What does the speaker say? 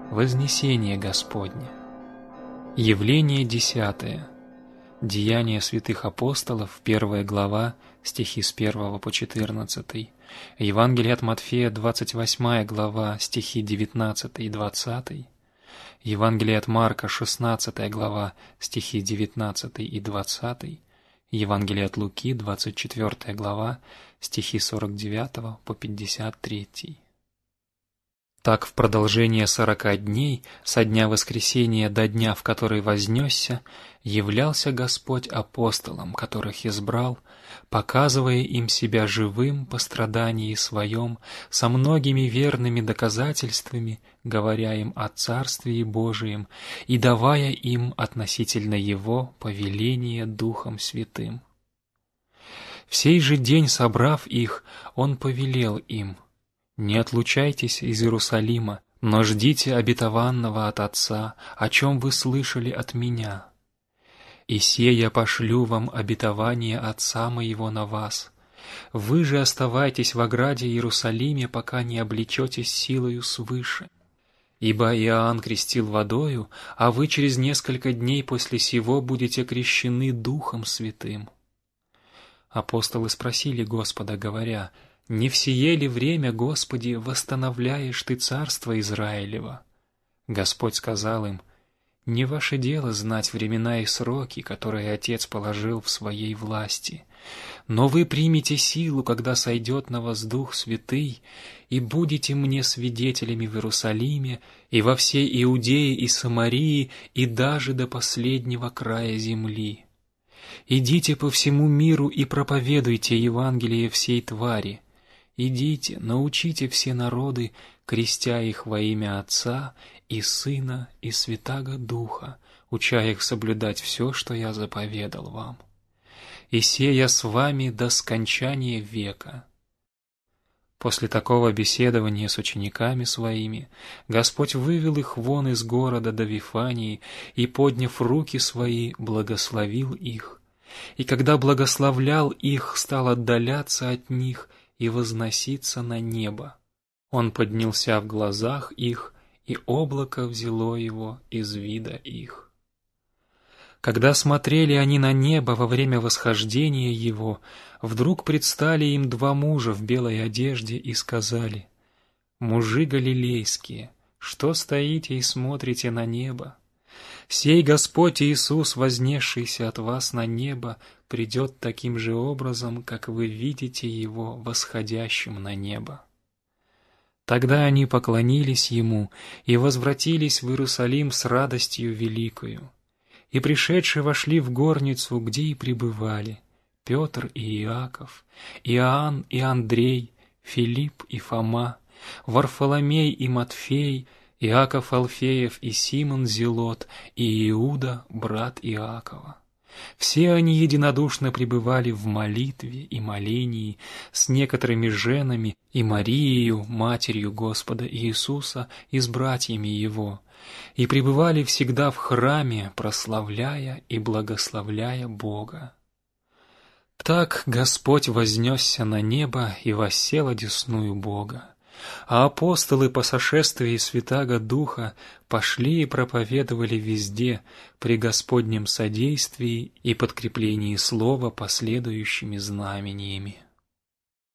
Вознесение Господне. Явление 10. Деяния святых апостолов, 1 глава, стихи с 1 по 14. Евангелие от Матфея, 28 глава, стихи 19 и 20. Евангелие от Марка, 16 глава, стихи 19 и 20. Евангелие от Луки, 24 глава, стихи 49 по 53. Так в продолжение 40 дней, со дня воскресения до дня, в который вознесся, являлся Господь апостолам, которых избрал, показывая им себя живым по страдании своем, со многими верными доказательствами, говоря им о Царствии Божием и давая им относительно Его повеление Духом Святым. В сей же день, собрав их, Он повелел им: «Не отлучайтесь из Иерусалима, но ждите обетованного от Отца, о чем вы слышали от Меня. И сея пошлю вам обетование Отца Моего на вас. Вы же оставайтесь в ограде Иерусалиме, пока не облечетесь силою свыше. Ибо Иоанн крестил водою, а вы через несколько дней после сего будете крещены Духом Святым». Апостолы спросили Господа, говоря: «Не в сие ли время, Господи, восстановляешь Ты царство Израилева?» Господь сказал им: «Не ваше дело знать времена и сроки, которые Отец положил в Своей власти. Но вы примете силу, когда сойдет на вас Дух Святый, и будете Мне свидетелями в Иерусалиме и во всей Иудее и Самарии, и даже до последнего края земли. Идите по всему миру и проповедуйте Евангелие всей твари. Идите, научите все народы, крестя их во имя Отца и Сына и Святаго Духа, уча их соблюдать все, что я заповедал вам. И сея с вами до скончания века». После такого беседования с учениками своими Господь вывел их вон из города до Вифании и, подняв руки свои, благословил их. И когда благословлял их, стал отдаляться от них и возноситься на небо. Он поднялся в глазах их, и облако взяло его из вида их. Когда смотрели они на небо во время восхождения его, вдруг предстали им два мужа в белой одежде и сказали: «Мужи галилейские, что стоите и смотрите на небо? Сей Господь Иисус, вознесшийся от вас на небо, придет таким же образом, как вы видите Его восходящим на небо». Тогда они поклонились Ему и возвратились в Иерусалим с радостью великою. И пришедшие вошли в горницу, где и пребывали Петр и Иаков, Иоанн и Андрей, Филипп и Фома, Варфоломей и Матфей, Иаков Алфеев и Симон Зелот, и Иуда, брат Иакова. Все они единодушно пребывали в молитве и молении с некоторыми женами и Марией, матерью Господа Иисуса, и с братьями Его, и пребывали всегда в храме, прославляя и благословляя Бога. Так Господь вознесся на небо и воссел одесную Бога. А апостолы по сошествии Святаго Духа пошли и проповедовали везде при Господнем содействии и подкреплении слова последующими знамениями.